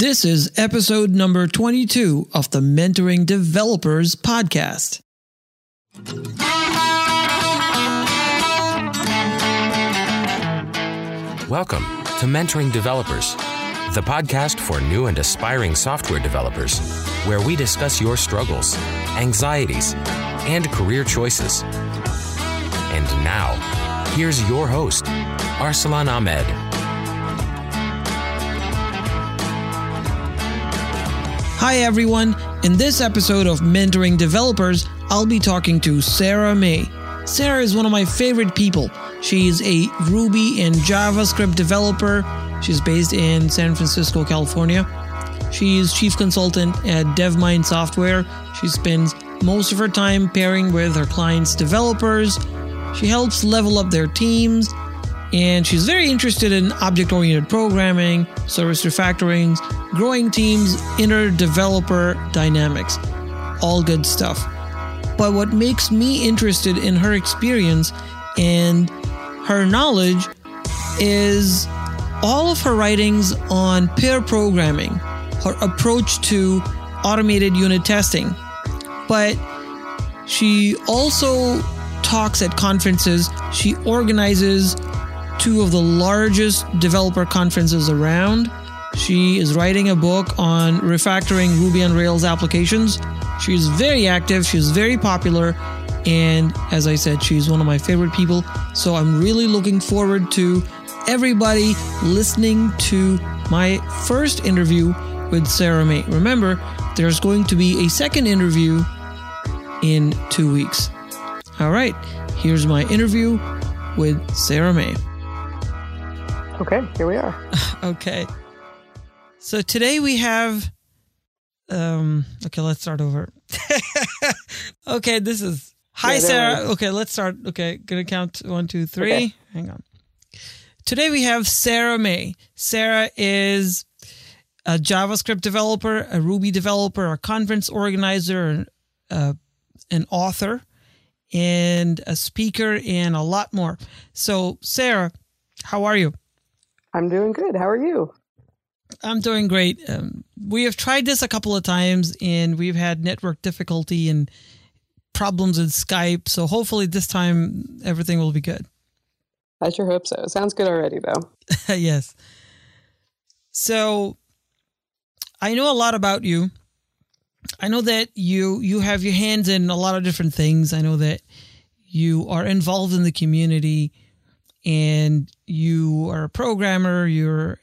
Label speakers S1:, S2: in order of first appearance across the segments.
S1: This is episode number 22 of the Mentoring Developers podcast.
S2: Welcome to Mentoring Developers, the podcast for new and aspiring software developers, where we discuss your struggles, anxieties, and career choices. And now, here's your host, Arsalan Ahmed.
S1: Hi everyone, in this episode of Mentoring Developers, I'll be talking to Sarah May. Sarah is one of my favorite people. She's a Ruby and JavaScript developer. She's based in San Francisco, California. She's chief consultant at DevMind Software. She spends most of her time pairing with her clients' developers. She helps level up their teams, and she's very interested in object-oriented programming, service refactorings, growing teams, inter-developer dynamics. All good stuff. But what makes me interested in her experience and her knowledge is all of her writings on pair programming, her approach to automated unit testing. But she also talks at conferences. She organizes two of the largest developer conferences around. She is writing a book on refactoring Ruby on Rails applications. She's very active, she's very popular, and as I said, she's one of my favorite people. So I'm really looking forward to everybody listening to my first interview with Sarah May. Remember, there's going to be a second interview in 2 weeks. All right, here's my interview with Sarah May.
S3: Okay, here we are.
S1: Okay. So today we have, okay, let's start over. Okay, this is, hi Sarah. Okay, let's start. Okay, gonna count 1, 2, 3. Okay. Hang on. Today we have Sarah May. Sarah is a JavaScript developer, a Ruby developer, a conference organizer, an author, and a speaker, and a lot more. So Sarah, how are you?
S3: I'm doing good. How are you?
S1: I'm doing great. We have tried this a couple of times and we've had network difficulty and problems with Skype. So hopefully this time everything will be good.
S3: I sure hope so. Sounds good already, though.
S1: Yes. So I know a lot about you. I know that you have your hands in a lot of different things. I know that you are involved in the community and you are a programmer. You're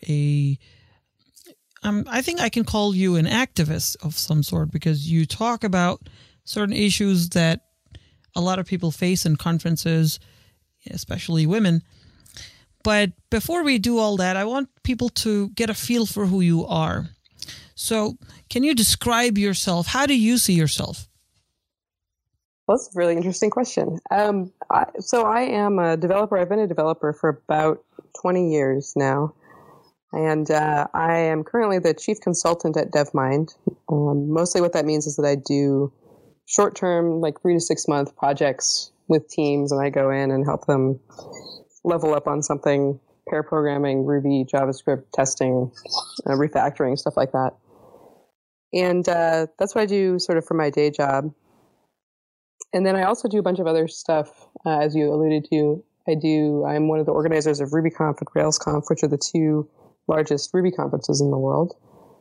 S1: I think I can call you an activist of some sort because you talk about certain issues that a lot of people face in conferences, especially women. But before we do all that, I want people to get a feel for who you are. So can you describe yourself? How do you see yourself?
S3: Well, that's a really interesting question. So I am a developer. I've been a developer for about 20 years now. And I am currently the chief consultant at DevMind. Mostly what that means is that I do short-term, like 3 to 6 month projects with teams, and I go in and help them level up on something, pair programming, Ruby, JavaScript, testing, refactoring, stuff like that. And that's what I do sort of for my day job. And then I also do a bunch of other stuff, as you alluded to. I'm one of the organizers of RubyConf and RailsConf, which are the two largest Ruby conferences in the world,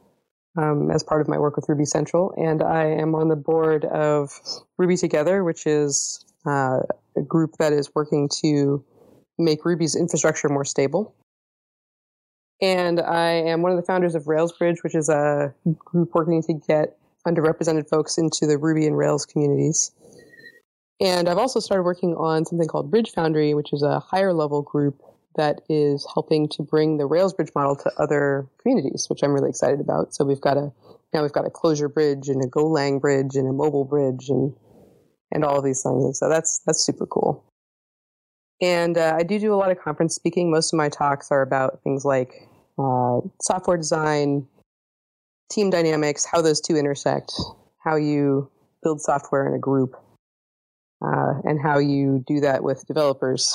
S3: as part of my work with Ruby Central. And I am on the board of Ruby Together, which is a group that is working to make Ruby's infrastructure more stable. And I am one of the founders of RailsBridge, which is a group working to get underrepresented folks into the Ruby and Rails communities. And I've also started working on something called Bridge Foundry, which is a higher level group that is helping to bring the Rails bridge model to other communities, which I'm really excited about. So we've got a Clojure bridge and a Golang bridge and a mobile bridge and all of these things. And so that's super cool. And I do a lot of conference speaking. Most of my talks are about things like software design, team dynamics, how those two intersect, how you build software in a group, and how you do that with developers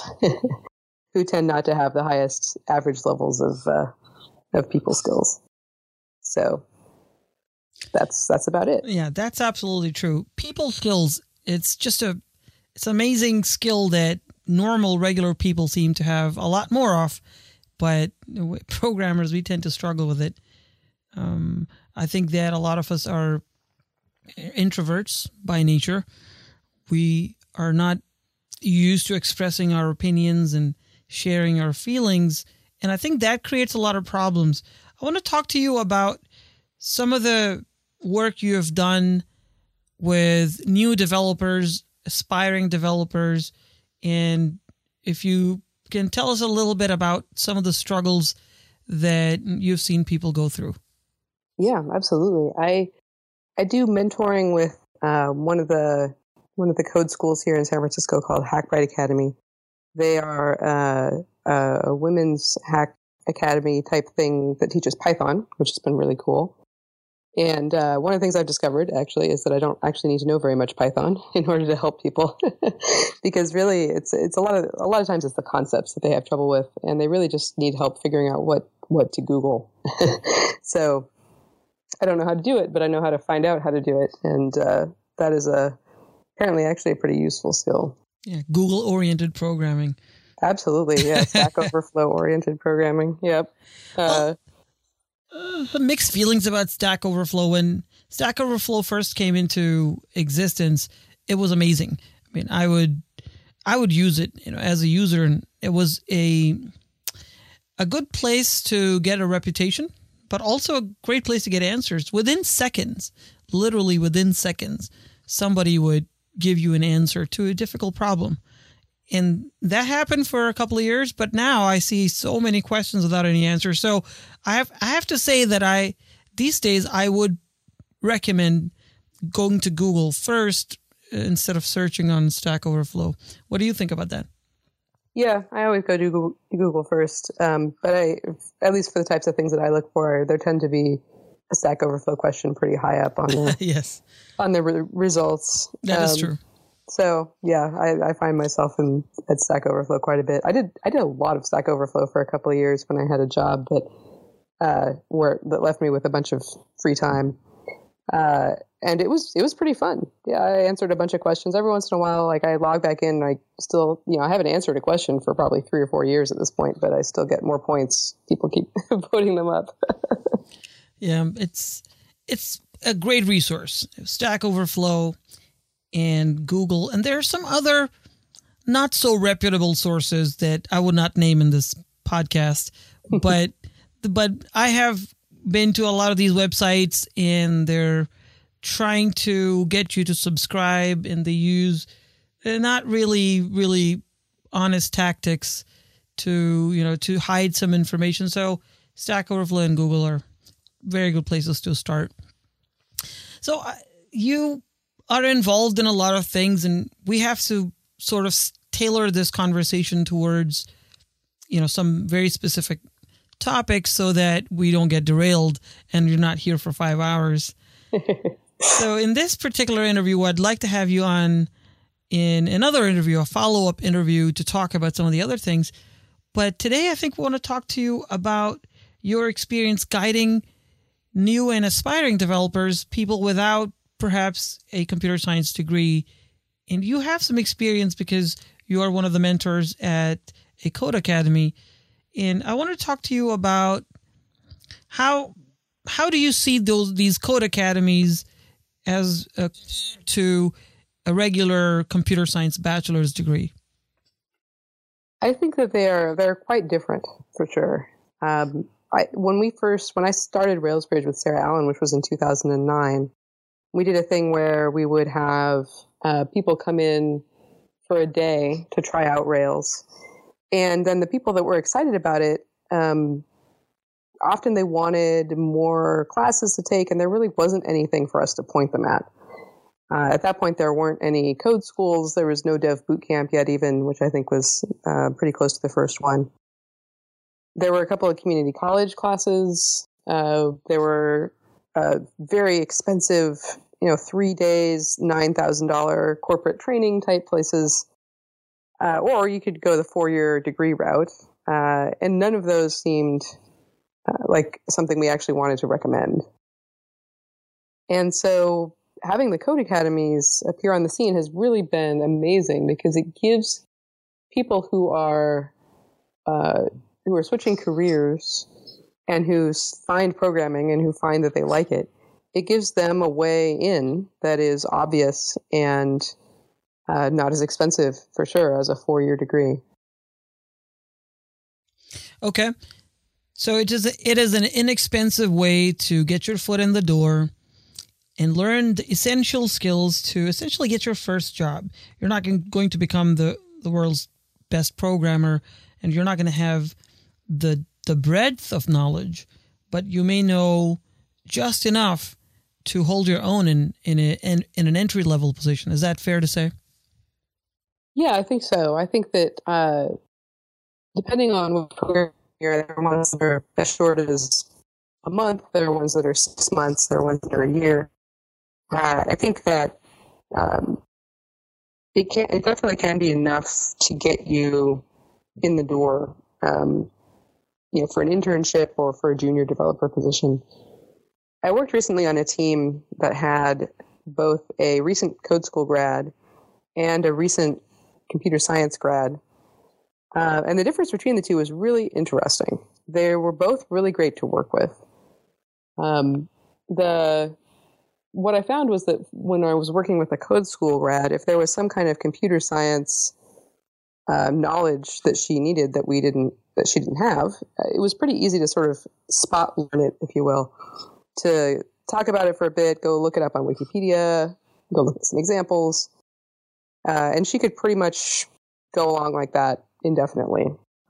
S3: who tend not to have the highest average levels of people skills. So that's about it.
S1: Yeah, that's absolutely true. People skills, it's amazing skill that normal, regular people seem to have a lot more of, but programmers, we tend to struggle with it. I think that a lot of us are introverts by nature. We are not used to expressing our opinions and sharing our feelings, and I think that creates a lot of problems. I want to talk to you about some of the work you have done with new developers, aspiring developers, and if you can tell us a little bit about some of the struggles that you've seen people go through.
S3: Yeah, absolutely. I do mentoring with one of the code schools here in San Francisco called Hackbright Academy. They are a women's hack academy type thing that teaches Python, which has been really cool. And one of the things I've discovered actually is that I don't actually need to know very much Python in order to help people, because really it's a lot of times it's the concepts that they have trouble with, and they really just need help figuring out what to Google. So I don't know how to do it, but I know how to find out how to do it, and that is apparently actually a pretty useful skill.
S1: Yeah, Google-oriented programming.
S3: Absolutely, yeah. Stack Overflow-oriented programming. Yep.
S1: Mixed feelings about Stack Overflow. When Stack Overflow first came into existence, it was amazing. I mean, I would use it, as a user, and it was a good place to get a reputation, but also a great place to get answers within seconds. Literally within seconds, somebody would give you an answer to a difficult problem. And that happened for a couple of years, but now I see so many questions without any answers. So I have to say that these days I would recommend going to Google first instead of searching on Stack Overflow. What do you think about that?
S3: Yeah, I always go to Google first. But at least for the types of things that I look for, there tend to be a Stack Overflow question pretty high up on the
S1: yes,
S3: on the results.
S1: That is true.
S3: So yeah, I find myself at Stack Overflow quite a bit. I did a lot of Stack Overflow for a couple of years when I had a job that left me with a bunch of free time, and it was pretty fun. Yeah, I answered a bunch of questions every once in a while. Like I log back in, and I still I haven't answered a question for probably 3 or 4 years at this point, but I still get more points. People keep voting them up.
S1: Yeah, it's a great resource. Stack Overflow and Google, and there are some other not so reputable sources that I would not name in this podcast, but I have been to a lot of these websites, and they're trying to get you to subscribe, and they use not really honest tactics to hide some information. So Stack Overflow and Google are very good places to start. So you are involved in a lot of things, and we have to sort of tailor this conversation towards, some very specific topics so that we don't get derailed and you're not here for 5 hours. So in this particular interview, I'd like to have you on in another interview, a follow-up interview, to talk about some of the other things. But today I think we want to talk to you about your experience guiding new and aspiring developers, people without perhaps a computer science degree. And you have some experience because you are one of the mentors at a code academy. And I want to talk to you about how do you see these code academies as to a regular computer science bachelor's degree?
S3: I think that they're quite different for sure. When I started Railsbridge with Sarah Allen, which was in 2009, we did a thing where we would have people come in for a day to try out Rails. And then the people that were excited about it, often they wanted more classes to take, and there really wasn't anything for us to point them at. At that point, there weren't any code schools. There was no dev boot camp yet even, which I think was pretty close to the first one. There were a couple of community college classes. There were very expensive, 3 days, $9,000 corporate training type places. Or you could go the 4-year degree route. And none of those seemed like something we actually wanted to recommend. And so having the Code Academies appear on the scene has really been amazing because it gives people who are switching careers and who find programming and who find that they like it, it gives them a way in that is obvious and not as expensive, for sure, as a 4-year degree.
S1: Okay. So it is an inexpensive way to get your foot in the door and learn the essential skills to essentially get your first job. You're not going to become the world's best programmer, and you're not going to have the breadth of knowledge, but you may know just enough to hold your own in an entry-level position. Is that fair to say?
S3: Yeah, I think so. I think that depending on what program you're in, there are ones that are as short as a month, there are ones that are 6 months, there are ones that are a year. I think that it definitely can be enough to get you in the door, for an internship or for a junior developer position. I worked recently on a team that had both a recent code school grad and a recent computer science grad. And the difference between the two was really interesting. They were both really great to work with. What I found was that when I was working with a code school grad, if there was some kind of computer science knowledge that she needed that she didn't have, it was pretty easy to sort of spot learn it, if you will, to talk about it for a bit, go look it up on Wikipedia, go look at some examples, and she could pretty much go along like that indefinitely.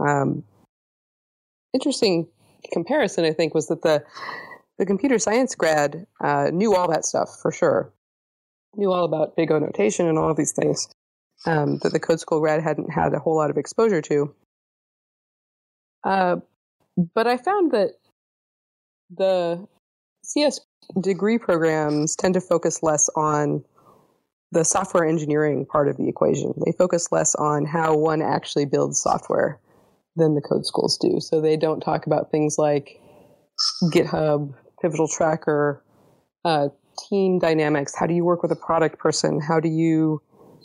S3: Interesting comparison, I think, was that the computer science grad knew all that stuff for sure, knew all about big O notation and all of these things that the code school grad hadn't had a whole lot of exposure to. But I found that the CS degree programs tend to focus less on the software engineering part of the equation. They focus less on how one actually builds software than the code schools do. So they don't talk about things like GitHub, Pivotal Tracker, team dynamics. How do you work with a product person? How do you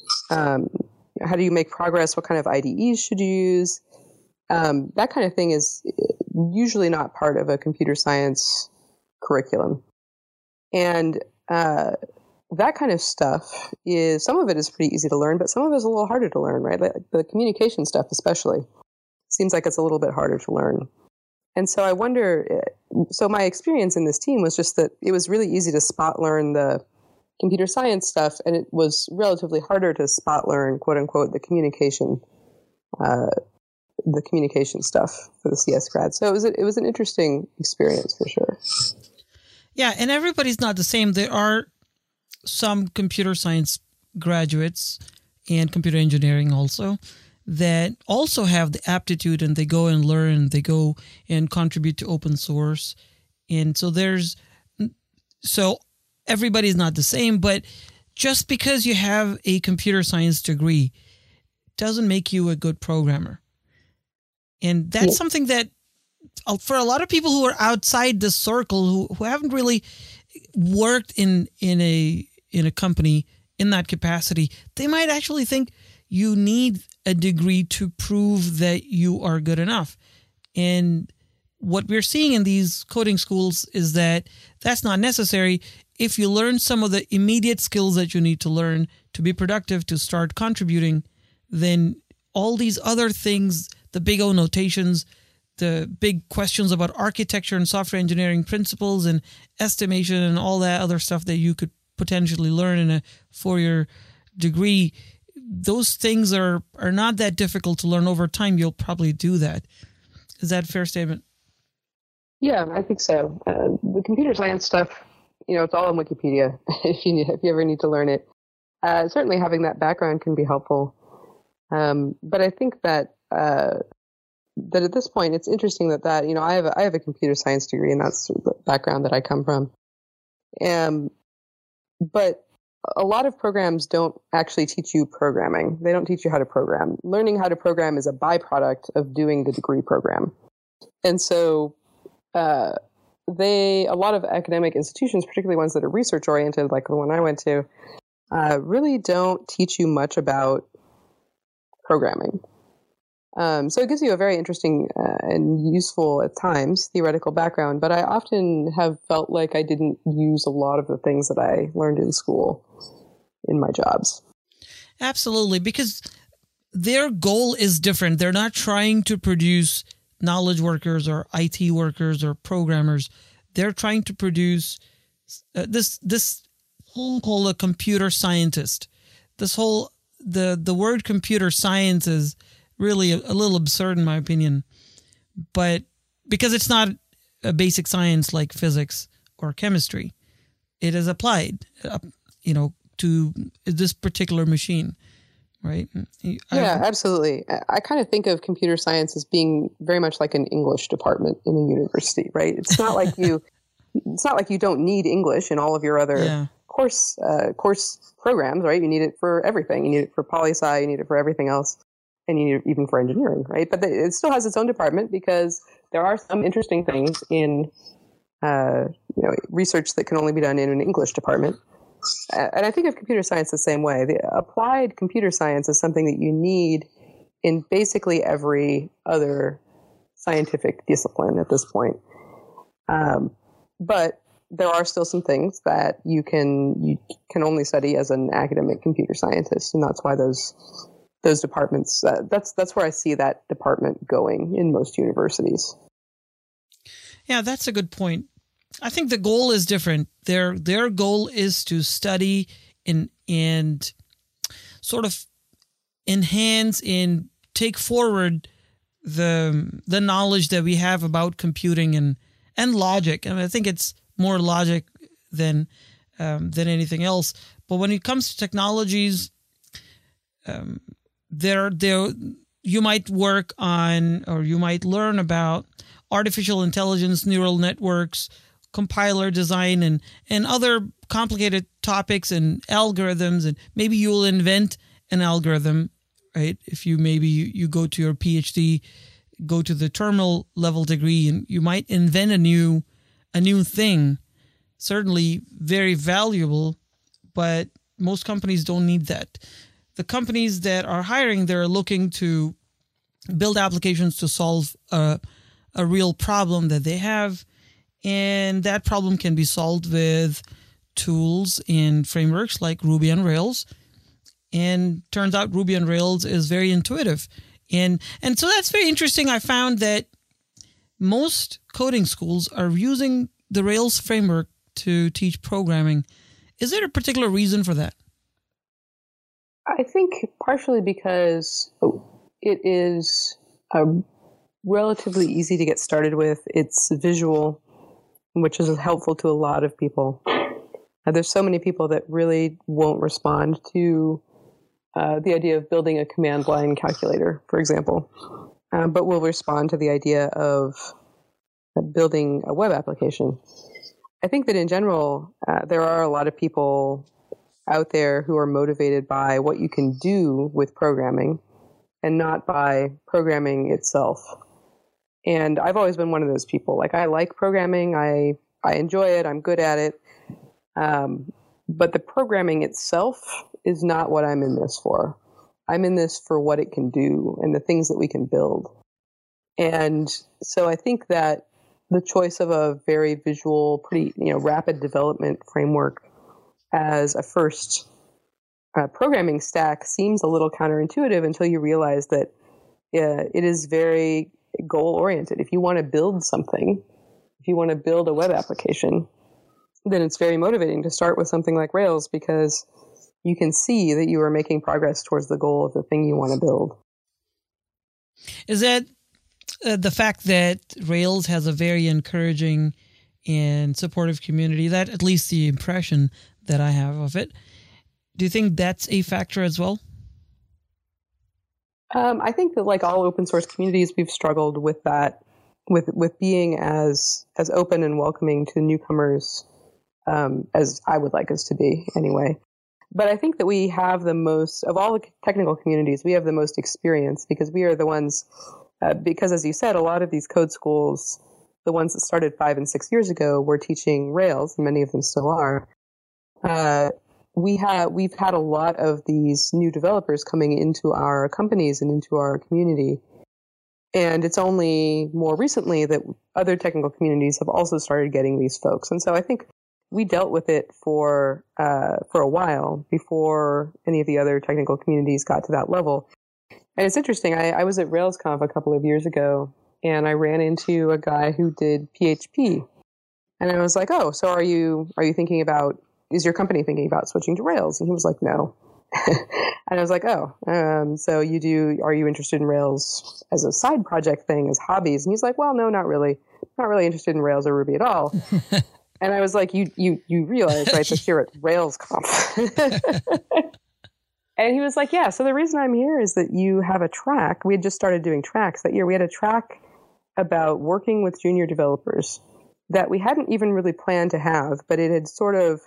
S3: make progress? What kind of IDEs should you use? That kind of thing is usually not part of a computer science curriculum. And that kind of stuff some of it is pretty easy to learn, but some of it is a little harder to learn, right? Like the communication stuff especially seems like it's a little bit harder to learn. And so I wonder, so my experience in this team was just that it was really easy to spot learn the computer science stuff, and it was relatively harder to spot learn, quote unquote, the communication stuff for the CS grad. So it was an interesting experience for sure.
S1: Yeah, and everybody's not the same. There are some computer science graduates and computer engineering also that also have the aptitude, and they go and learn, they go and contribute to open source. And so everybody's not the same, but just because you have a computer science degree doesn't make you a good programmer. And that's something that for a lot of people who are outside the circle, who haven't really worked in a company in that capacity, they might actually think you need a degree to prove that you are good enough. And what we're seeing in these coding schools is that that's not necessary. If you learn some of the immediate skills that you need to learn to be productive, to start contributing, then all these other things, the big O notations, the big questions about architecture and software engineering principles and estimation and all that other stuff that you could potentially learn in a 4-year degree, those things are not that difficult to learn. Over time, you'll probably do that. Is that a fair statement?
S3: Yeah, I think so. The computer science stuff, it's all on Wikipedia if you ever need to learn it. Certainly having that background can be helpful. But I think that at this point, it's interesting that I have a computer science degree, and that's the background that I come from. But a lot of programs don't actually teach you programming. They don't teach you how to program. Learning how to program is a byproduct of doing the degree program. And so a lot of academic institutions, particularly ones that are research oriented, like the one I went to, really don't teach you much about programming. So it gives you a very interesting and useful at times theoretical background, but I often have felt like I didn't use a lot of the things that I learned in school in my jobs.
S1: Absolutely, because their goal is different. They're not trying to produce knowledge workers or IT workers or programmers. They're trying to produce this whole called a computer scientist. The word computer science is really a little absurd in my opinion, but because it's not a basic science like physics or chemistry, it is applied, to this particular machine, right?
S3: Yeah, absolutely. I kind of think of computer science as being very much like an English department in a university, right? It's not like you don't need English in all of your other course programs, right? You need it for everything. You need it for poli-sci, you need it for everything else, and you need it even for engineering, right? But it still has its own department because there are some interesting things in research that can only be done in an English department. And I think of computer science the same way. The applied computer science is something that you need in basically every other scientific discipline at this point. But there are still some things that you can only study as an academic computer scientist, and that's why those departments. That's where I see that department going in most universities.
S1: Yeah, that's a good point. I think the goal is different. Their goal is to study and sort of enhance and take forward the knowledge that we have about computing and logic. I mean, I think it's more logic than anything else. But when it comes to technologies, you might work on, or you might learn about artificial intelligence, neural networks, compiler design, and other complicated topics and algorithms, and maybe you'll invent an algorithm, right? If you go to your PhD, go to the terminal level degree, and you might invent a new thing, certainly very valuable, but most companies don't need that. The companies that are hiring, they're looking to build applications to solve a real problem that they have. And that problem can be solved with tools and frameworks like Ruby on Rails. And turns out Ruby on Rails is very intuitive. And so that's very interesting. I found that most coding schools are using the Rails framework to teach programming. Is there a particular reason for that?
S3: I think partially because it is relatively easy to get started with. It's visual, which is helpful to a lot of people. There's so many people that really won't respond to the idea of building a command line calculator, for example, but will respond to the idea of building a web application. I think that in general, there are a lot of people out there who are motivated by what you can do with programming and not by programming itself. And I've always been one of those people. Like, I like programming. I enjoy it. I'm good at it. But the programming itself is not what I'm in this for. I'm in this for what it can do and the things that we can build. And so I think that the choice of a very visual, pretty rapid development framework as a first programming stack seems a little counterintuitive until you realize that it is very goal-oriented. If you want to build something, if you want to build a web application, then it's very motivating to start with something like Rails because you can see that you are making progress towards the goal of the thing you want to build.
S1: Is that the fact that Rails has a very encouraging and supportive community? That at least the impression that I have of it. Do you think that's a factor as well?
S3: I think that, like all open source communities, we've struggled with that, with being as open and welcoming to newcomers as I would like us to be anyway. But I think that we have the most, of all the technical communities, we have the most experience because we are the ones, because as you said, a lot of these code schools the ones that started 5 and 6 years ago were teaching Rails, and many of them still are. We've had a lot of these new developers coming into our companies and into our community. And it's only more recently that other technical communities have also started getting these folks. And so I think we dealt with it for a while before any of the other technical communities got to that level. And it's interesting. I was at RailsConf a couple of years ago, and I ran into a guy who did PHP. And I was like, "Oh, so are you thinking about? Is your company thinking about switching to Rails?" And he was like, "No." And I was like, "Oh, so you do? Are you interested in Rails as a side project thing, as hobbies?" And he's like, "Well, no, not really. Not really interested in Rails or Ruby at all." And I was like, "You realize, right, that you're at RailsConf?" And he was like, "Yeah. So the reason I'm here is that you have a track. We had just started doing tracks that year. We had a track about working with junior developers that we hadn't even really planned to have, but it had sort of."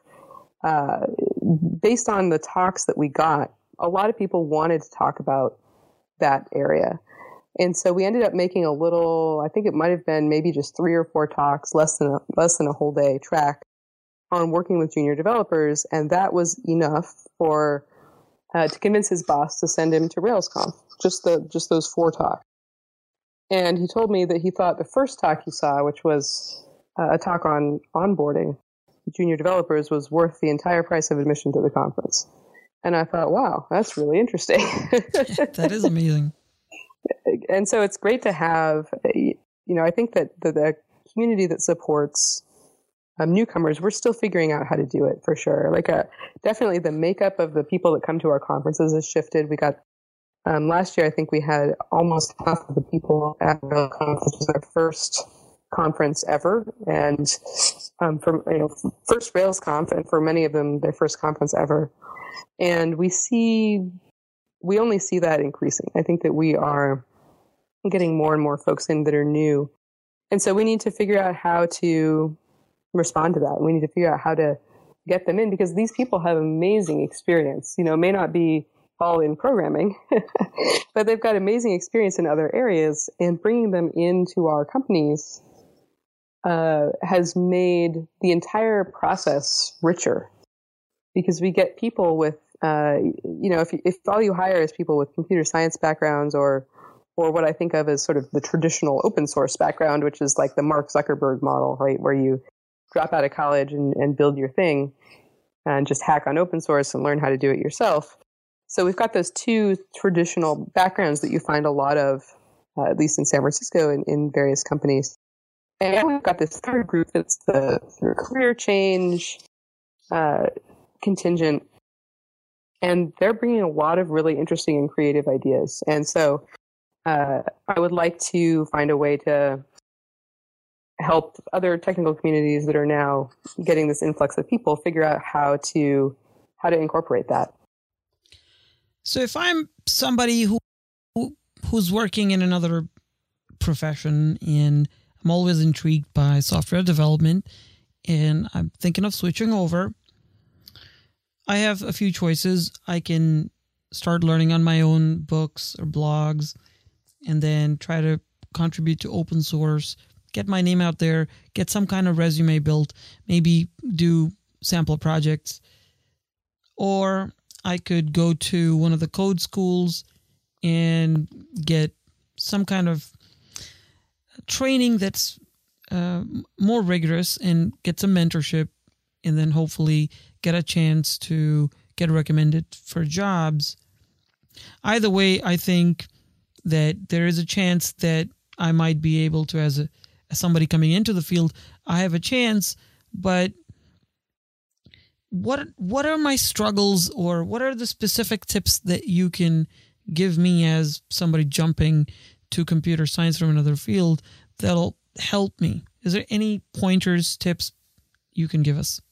S3: Based on the talks that we got, a lot of people wanted to talk about that area. And so we ended up making a little, I think it might have been maybe just 3 or 4 talks, less than a whole day track on working with junior developers. And that was enough for, to convince his boss to send him to RailsConf, just those 4 talks. And he told me that he thought the first talk he saw, which was a talk on onboarding junior developers, was worth the entire price of admission to the conference. And I thought, wow, that's really interesting.
S1: That is amazing.
S3: And so it's great to have, I think that the community that supports newcomers, we're still figuring out how to do it for sure. Like definitely the makeup of the people that come to our conferences has shifted. We got, last year, I think we had almost half of the people at RailsConf, which was our first conference ever, and first RailsConf, and for many of them, their first conference ever. And we only see that increasing. I think that we are getting more and more folks in that are new, and so we need to figure out how to respond to that. We need to figure out how to get them in, because these people have amazing experience. May not be all in programming, but they've got amazing experience in other areas, and bringing them into our companies has made the entire process richer, because we get people with, if all you hire is people with computer science backgrounds or what I think of as sort of the traditional open source background, which is like the Mark Zuckerberg model, right, where you drop out of college and build your thing and just hack on open source and learn how to do it yourself. So we've got those 2 traditional backgrounds that you find a lot of, at least in San Francisco, in various companies. And we've got this third group that's the career change contingent, and they're bringing a lot of really interesting and creative ideas. And so I would like to find a way to help other technical communities that are now getting this influx of people figure out how to incorporate that.
S1: So if I'm somebody who's working in another profession, and I'm always intrigued by software development, and I'm thinking of switching over, I have a few choices. I can start learning on my own books or blogs, and then try to contribute to open source, get my name out there, get some kind of resume built, maybe do sample projects. Or I could go to one of the code schools and get some kind of training that's more rigorous and get some mentorship, and then hopefully get a chance to get recommended for jobs. Either way, I think that there is a chance that I might be able to, as somebody coming into the field, I have a chance. But what are my struggles, or what are the specific tips that you can give me as somebody jumping to computer science from another field that'll help me? Is there any pointers, tips you can give us?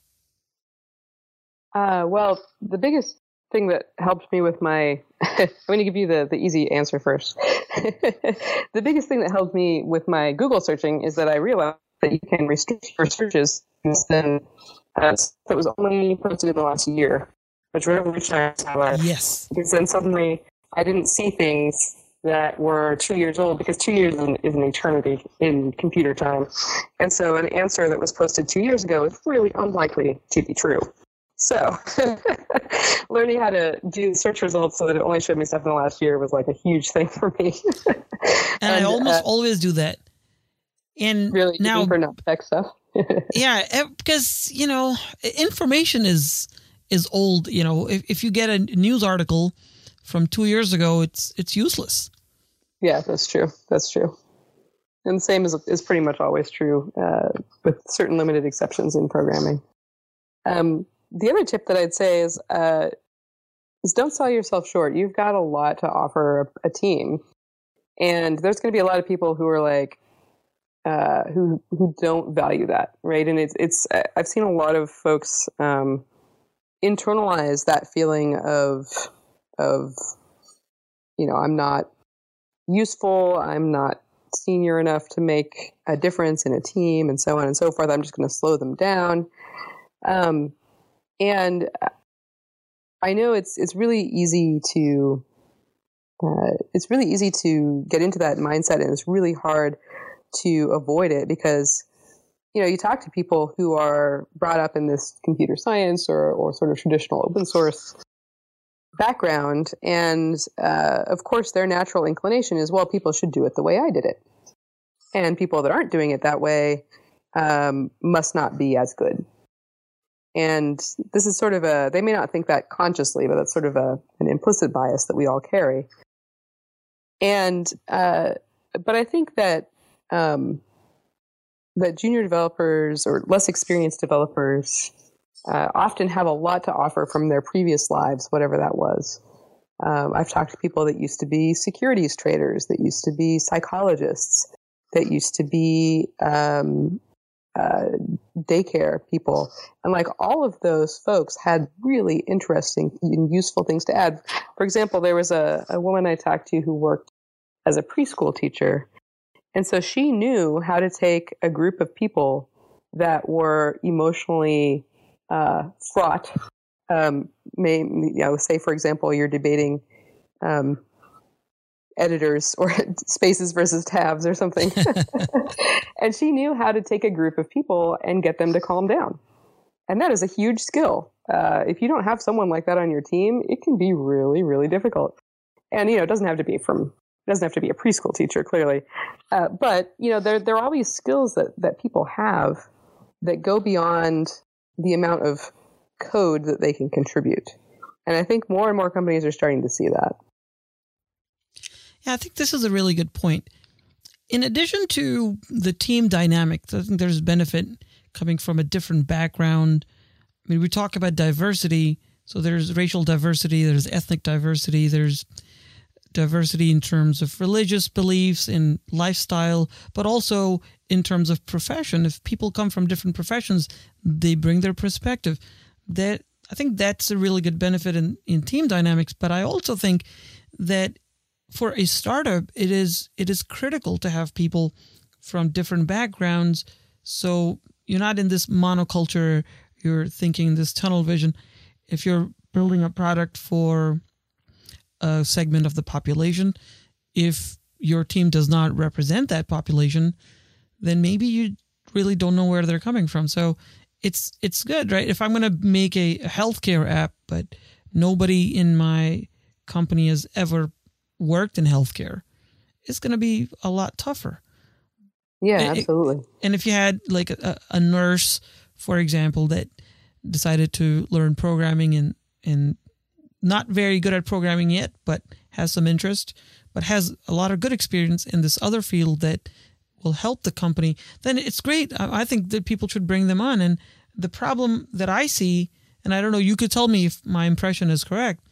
S3: Well, the biggest thing that helped me with my, I'm going to give you the easy answer first. The biggest thing that helped me with my Google searching is that I realized that you can restrict your searches, and that was only posted in the last year, which revolutionized how I,
S1: yes,
S3: because then suddenly I didn't see things that were 2 years old, because 2 years is an eternity in computer time. And so an answer that was posted 2 years ago is really unlikely to be true. So learning how to do search results so that it only showed me stuff in the last year was like a huge thing for me.
S1: and I almost always do that. And
S3: really
S1: now
S3: for non-tech stuff.
S1: Yeah, because, information is old. If you get a news article from 2 years ago, it's useless.
S3: Yeah, that's true. That's true. And the same is pretty much always true, with certain limited exceptions in programming. The other tip that I'd say is don't sell yourself short. You've got a lot to offer a team, and there's going to be a lot of people who are like, who don't value that, right? And it's I've seen a lot of folks internalize that feeling of I'm not useful, I'm not senior enough to make a difference in a team, and so on and so forth. I'm just going to slow them down. And I know it's really easy to get into that mindset, and it's really hard to avoid it because you talk to people who are brought up in this computer science or sort of traditional open source background, and of course their natural inclination is, well, people should do it the way I did it, and people that aren't doing it that way must not be as good. And this is sort of they may not think that consciously, but that's sort of an implicit bias that we all carry. And, but I think that junior developers or less experienced developers often have a lot to offer from their previous lives, whatever that was. I've talked to people that used to be securities traders, that used to be psychologists, that used to be daycare people, and like all of those folks had really interesting and useful things to add. For example, there was a woman I talked to who worked as a preschool teacher, and so she knew how to take a group of people that were emotionally fraught. Say, for example, you're debating editors or spaces versus tabs or something. And she knew how to take a group of people and get them to calm down. And that is a huge skill. If you don't have someone like that on your team, it can be really, really difficult. And, it doesn't have to be a preschool teacher, clearly. But, there are all these skills that people have that go beyond the amount of code that they can contribute. And I think more and more companies are starting to see that.
S1: Yeah, I think this is a really good point. In addition to the team dynamics, I think there's benefit coming from a different background. I mean, we talk about diversity. So there's racial diversity, there's ethnic diversity, there's diversity in terms of religious beliefs and lifestyle, but also in terms of profession. If people come from different professions, they bring their perspective. I think that's a really good benefit in team dynamics. But I also think that for a startup, it is critical to have people from different backgrounds. So you're not in this monoculture, you're thinking this tunnel vision. If you're building a product for a segment of the population, if your team does not represent that population, then maybe you really don't know where they're coming from. So it's good, right? If I'm going to make a healthcare app, but nobody in my company has ever worked in healthcare, it's going to be a lot tougher.
S3: Yeah, absolutely.
S1: And if you had like a nurse, for example, that decided to learn programming and not very good at programming yet, but has some interest, but has a lot of good experience in this other field that will help the company, then it's great. I think that people should bring them on. And the problem that I see, and I don't know, you could tell me if my impression is correct,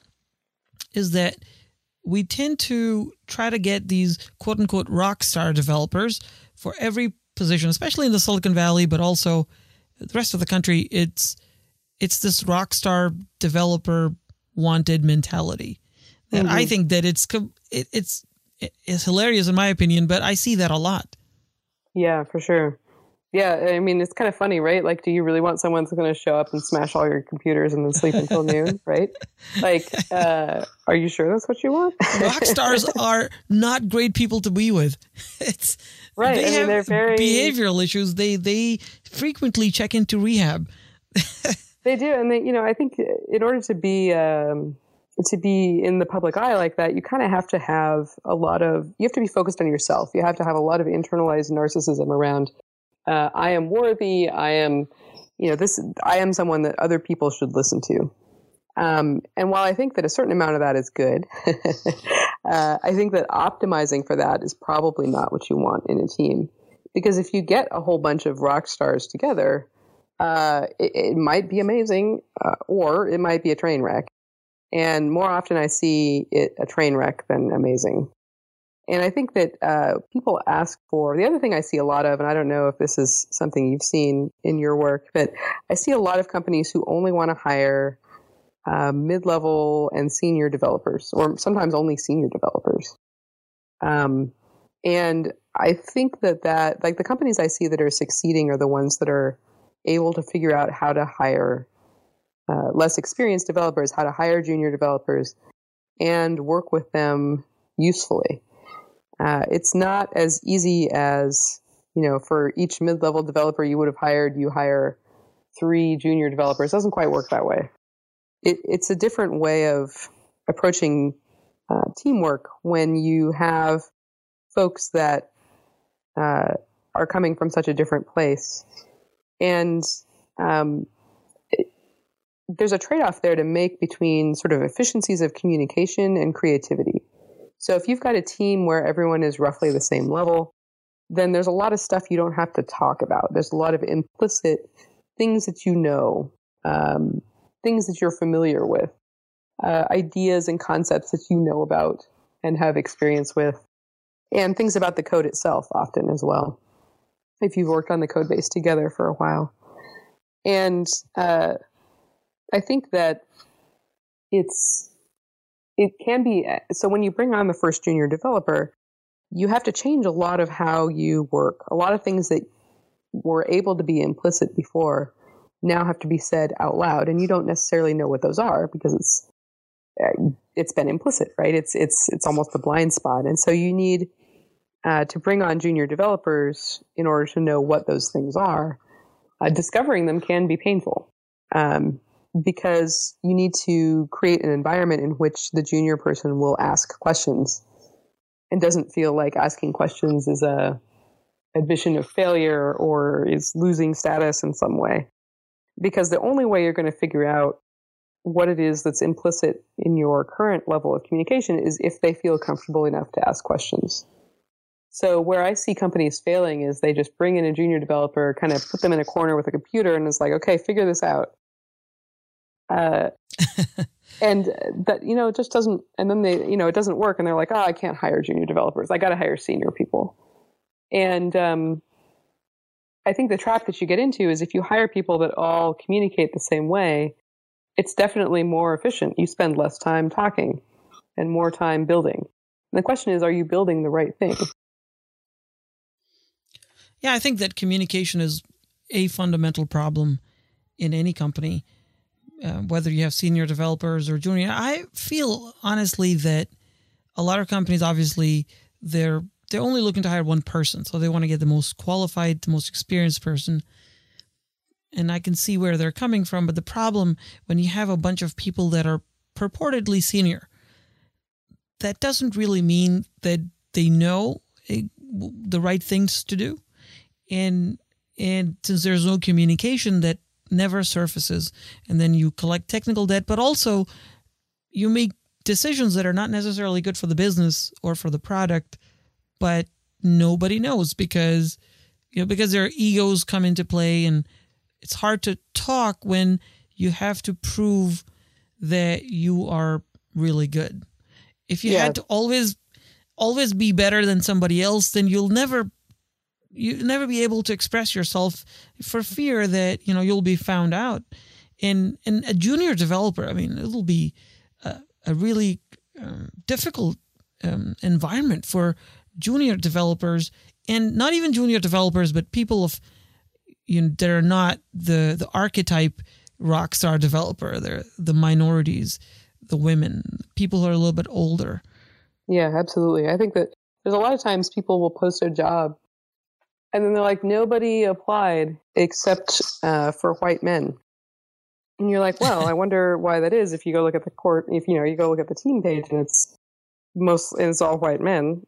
S1: is that we tend to try to get these quote unquote rock star developers for every position, especially in the Silicon Valley, but also the rest of the country. It's this rock star developer wanted mentality that I think that it's hilarious in my opinion, but I see that a lot.
S3: Yeah, for sure. Yeah, I mean, it's kind of funny, right? Like, do you really want someone that's going to show up and smash all your computers and then sleep until noon, right? Like, are you sure that's what you want?
S1: Rock stars are not great people to be with. It's
S3: right.
S1: They have
S3: they're very
S1: behavioral issues. They frequently check into rehab.
S3: They do, and I think in order to be in the public eye like that, you kind of have to have you have to be focused on yourself. You have to have a lot of internalized narcissism around. I am worthy. I am someone that other people should listen to. And while I think that a certain amount of that is good, I think that optimizing for that is probably not what you want in a team. Because if you get a whole bunch of rock stars together, it might be amazing, or it might be a train wreck. And more often I see it a train wreck than amazing. And I think that people ask for, the other thing I see a lot of, and I don't know if this is something you've seen in your work, but I see a lot of companies who only want to hire mid-level and senior developers, or sometimes only senior developers. And I think that like the companies I see that are succeeding are the ones that are able to figure out how to hire less experienced developers, how to hire junior developers, and work with them usefully. It's not as easy as, for each mid-level developer you would have hired, you hire 3 junior developers. It doesn't quite work that way. It's a different way of approaching teamwork when you have folks that are coming from such a different place. And there's a trade-off there to make between sort of efficiencies of communication and creativity. So if you've got a team where everyone is roughly the same level, then there's a lot of stuff you don't have to talk about. There's a lot of implicit things that you know, things that you're familiar with, ideas and concepts that you know about and have experience with, and things about the code itself often as well, if you've worked on the code base together for a while. And I think that it can be, so when you bring on the first junior developer, you have to change a lot of how you work. A lot of things that were able to be implicit before now have to be said out loud, and you don't necessarily know what those are because it's been implicit, right? It's almost a blind spot. And so you need to bring on junior developers in order to know what those things are. Discovering them can be painful. Because you need to create an environment in which the junior person will ask questions and doesn't feel like asking questions is a admission of failure or is losing status in some way. Because the only way you're going to figure out what it is that's implicit in your current level of communication is if they feel comfortable enough to ask questions. So where I see companies failing is they just bring in a junior developer, kind of put them in a corner with a computer, and it's like, okay, figure this out. And that, it just doesn't, and then they, it doesn't work, and they're like, oh, I can't hire junior developers. I got to hire senior people. And I think the trap that you get into is if you hire people that all communicate the same way, it's definitely more efficient. You spend less time talking and more time building. And the question is, are you building the right thing?
S1: Yeah, I think that communication is a fundamental problem in any company. Whether you have senior developers or junior, I feel honestly that a lot of companies, obviously, they're only looking to hire one person, so they want to get the most qualified, the most experienced person. And I can see where they're coming from, but the problem when you have a bunch of people that are purportedly senior, that doesn't really mean that they know the right things to do, and since there's no communication, that never surfaces, and then you collect technical debt, but also you make decisions that are not necessarily good for the business or for the product, but nobody knows because their egos come into play, and it's hard to talk when you have to prove that you are really good. If you had to always be better than somebody else, then you'll never be able to express yourself for fear that, you'll be found out. And a junior developer, it'll be a really difficult environment for junior developers, and not even junior developers, but people of they're not the archetype rock star developer. They're the minorities, the women, people who are a little bit older.
S3: Yeah, absolutely. I think that there's a lot of times people will post a job and then they're like, nobody applied except for white men. And you're like, well, I wonder why that is. If you go look at you go look at the team page and it's all white men.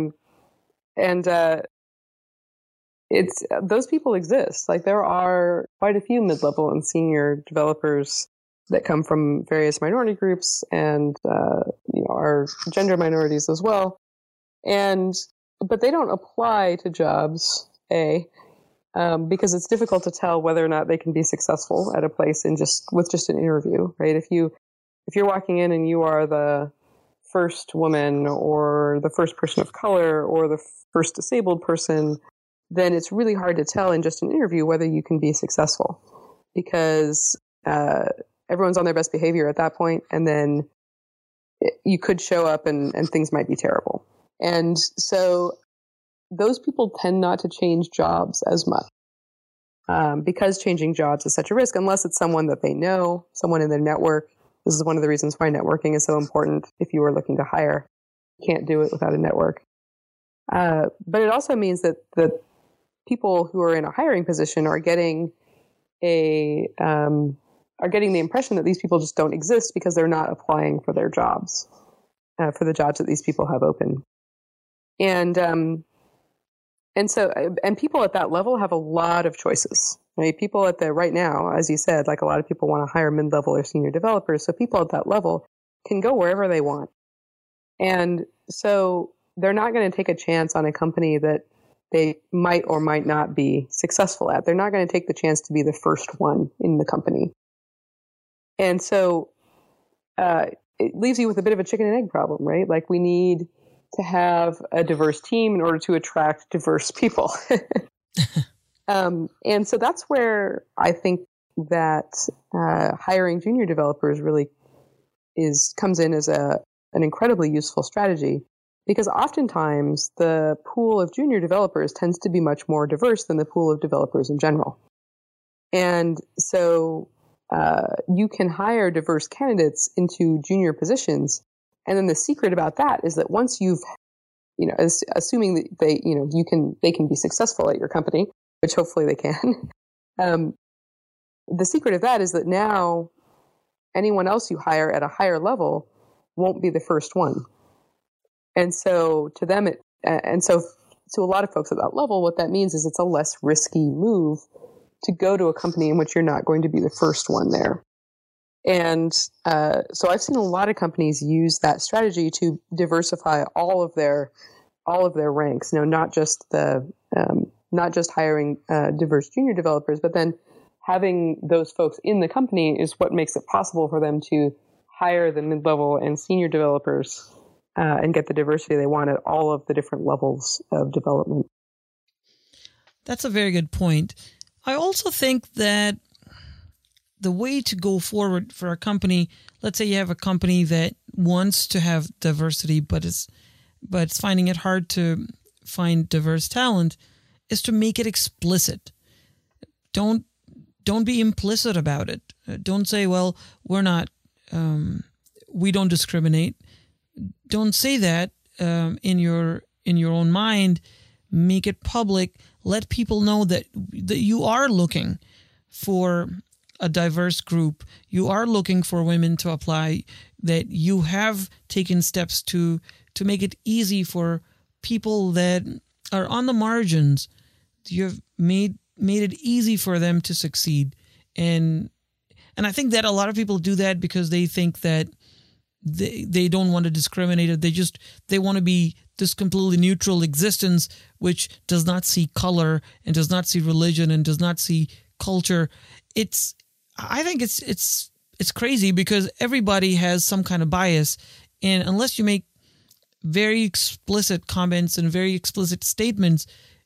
S3: It's those people exist. Like there are quite a few mid-level and senior developers that come from various minority groups and are gender minorities as well. But they don't apply to jobs, because it's difficult to tell whether or not they can be successful at a place with just an interview, right? If you're walking in and you are the first woman or the first person of color or the first disabled person, then it's really hard to tell in just an interview whether you can be successful, because everyone's on their best behavior at that point, and then you could show up and things might be terrible. And so those people tend not to change jobs as much because changing jobs is such a risk, unless it's someone that they know, someone in their network. This is one of the reasons why networking is so important if you are looking to hire. You can't do it without a network. But it also means that the people who are in a hiring position are getting the impression that these people just don't exist because they're not applying for their jobs, for the jobs that these people have open. And people at that level have a lot of choices. Right? People right now, as you said, like a lot of people want to hire mid-level or senior developers. So people at that level can go wherever they want. And so they're not going to take a chance on a company that they might or might not be successful at. They're not going to take the chance to be the first one in the company. And so it leaves you with a bit of a chicken and egg problem, right? Like we need to have a diverse team in order to attract diverse people. And so that's where I think that hiring junior developers really comes in as an incredibly useful strategy, because oftentimes the pool of junior developers tends to be much more diverse than the pool of developers in general. And so you can hire diverse candidates into junior positions. And then the secret about that is that once you've, assuming that they can be successful at your company, which hopefully they can. The secret of that is that now anyone else you hire at a higher level won't be the first one. And so to them, to a lot of folks at that level, what that means is it's a less risky move to go to a company in which you're not going to be the first one there. And so I've seen a lot of companies use that strategy to diversify all of their ranks. Not just hiring diverse junior developers, but then having those folks in the company is what makes it possible for them to hire the mid-level and senior developers and get the diversity they want at all of the different levels of development.
S1: That's a very good point. I also think that the way to go forward for a company, let's say you have a company that wants to have diversity, but it's finding it hard to find diverse talent, is to make it explicit. Don't be implicit about it. Don't say, well, we're not, we don't discriminate. Don't say that in your own mind. Make it public. Let people know that you are looking for a diverse group. You are looking for women to apply, that you have taken steps to make it easy for people that are on the margins. You have made it easy for them to succeed. And I think that a lot of people do that because they think that they don't want to discriminate. They want to be this completely neutral existence, which does not see color and does not see religion and does not see culture. I think it's crazy because everybody has some kind of bias, and unless you make very explicit comments and very explicit statements,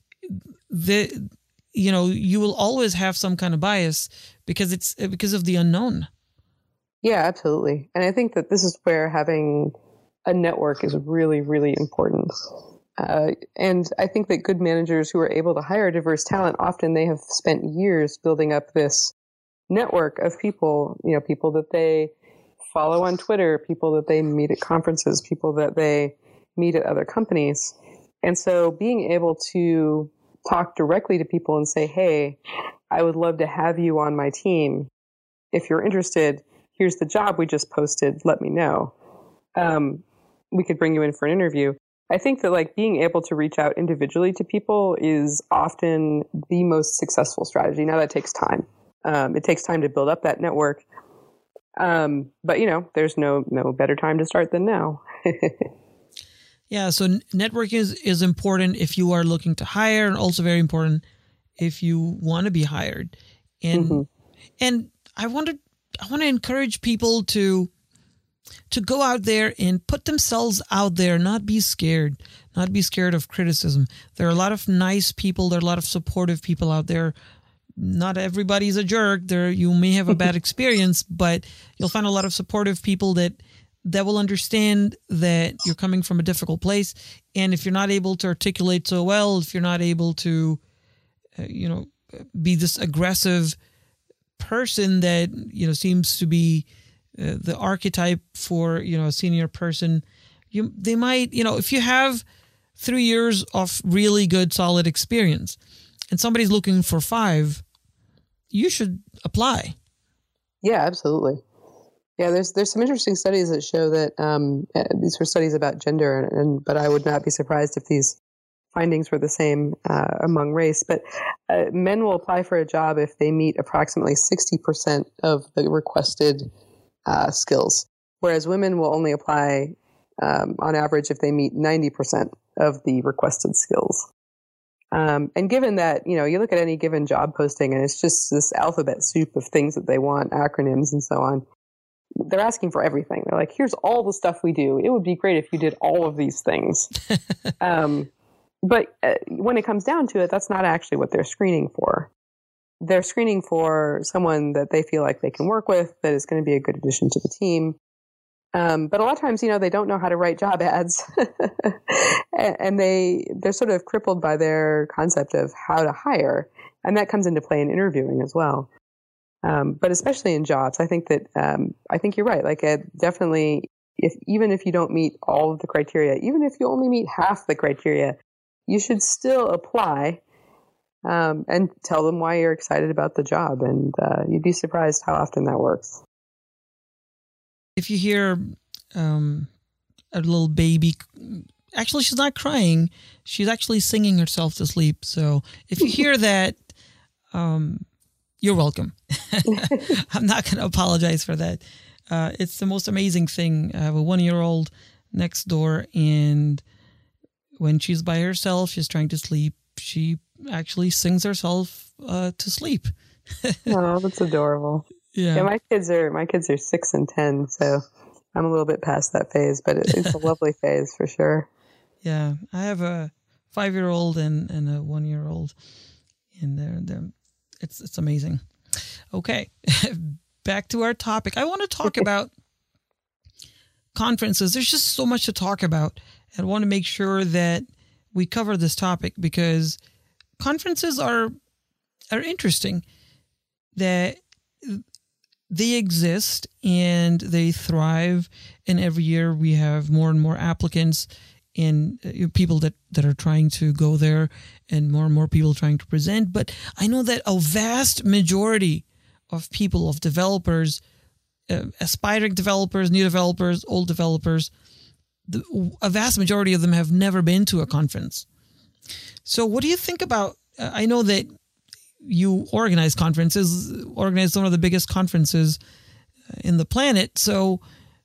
S1: you will always have some kind of bias because of the unknown.
S3: Yeah, absolutely. And I think that this is where having a network is really, really important. And I think that good managers who are able to hire diverse talent, often they have spent years building up this network of people, people that they follow on Twitter, people that they meet at conferences, people that they meet at other companies. And so being able to talk directly to people and say, hey, I would love to have you on my team. If you're interested, here's the job we just posted. Let me know. We could bring you in for an interview. I think that being able to reach out individually to people is often the most successful strategy. Now that takes time. It takes time to build up that network. But there's no better time to start than now.
S1: Yeah. So networking is important if you are looking to hire, and also very important if you want to be hired. And I want to encourage people to go out there and put themselves out there, not be scared of criticism. There are a lot of nice people. There are a lot of supportive people out there. Not everybody's a jerk. You may have a bad experience, but you'll find a lot of supportive people that will understand that you're coming from a difficult place. And if you're not able to articulate so well, if you're not able to, be this aggressive person that, seems to be the archetype for, a senior person, they might, if you have 3 years of really good, solid experience and somebody's looking for 5, you should apply.
S3: Yeah, absolutely. Yeah, there's some interesting studies that show that these were studies about gender, but I would not be surprised if these findings were the same among race. But men will apply for a job if they meet approximately 60% of the requested skills, whereas women will only apply on average if they meet 90% of the requested skills. And given that, you look at any given job posting and it's just this alphabet soup of things that they want, acronyms and so on. They're asking for everything. They're like, here's all the stuff we do. It would be great if you did all of these things. But when it comes down to it, that's not actually what they're screening for. They're screening for someone that they feel like they can work with, that is going to be a good addition to the team. But a lot of times, they don't know how to write job ads and they're sort of crippled by their concept of how to hire. And that comes into play in interviewing as well. But especially in jobs, I think that, I think you're right. Definitely, even if you don't meet all of the criteria, even if you only meet half the criteria, you should still apply, and tell them why you're excited about the job. And, you'd be surprised how often that works.
S1: If you hear a little baby, actually, she's not crying. She's actually singing herself to sleep. So if you hear that, you're welcome. I'm not going to apologize for that. It's the most amazing thing. I have a 1-year-old next door, and when she's by herself, she's trying to sleep, she actually sings herself to sleep.
S3: Oh, that's adorable. Yeah, my kids are 6 and 10, so I'm a little bit past that phase, but it's a lovely phase for sure.
S1: Yeah, I have a 5-year-old and a 1-year-old, and it's amazing. Okay, back to our topic. I want to talk about conferences. There's just so much to talk about. I want to make sure that we cover this topic because conferences are interesting. That they exist and they thrive, and every year we have more and more applicants and people that are trying to go there, and more people trying to present. But I know that a vast majority of people, of developers, aspiring developers, new developers, old developers, a vast majority of them have never been to a conference. So what do you think about, I know that you organize one of the biggest conferences in the planet. So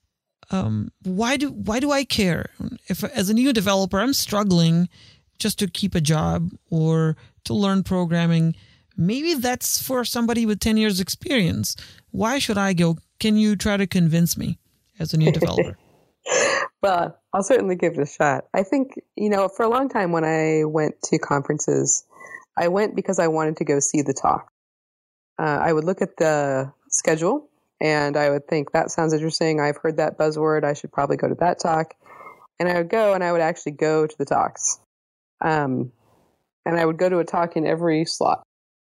S1: why do I care? If as a new developer, I'm struggling just to keep a job or to learn programming, maybe that's for somebody with 10 years experience. Why should I go? Can you try to convince me as a new developer?
S3: Well, I'll certainly give it a shot. I think, for a long time when I went to conferences, I went because I wanted to go see the talk. I would look at the schedule and I would think, that sounds interesting. I've heard that buzzword. I should probably go to that talk. And I would go and I would actually go to the talks. And I would go to a talk in every slot.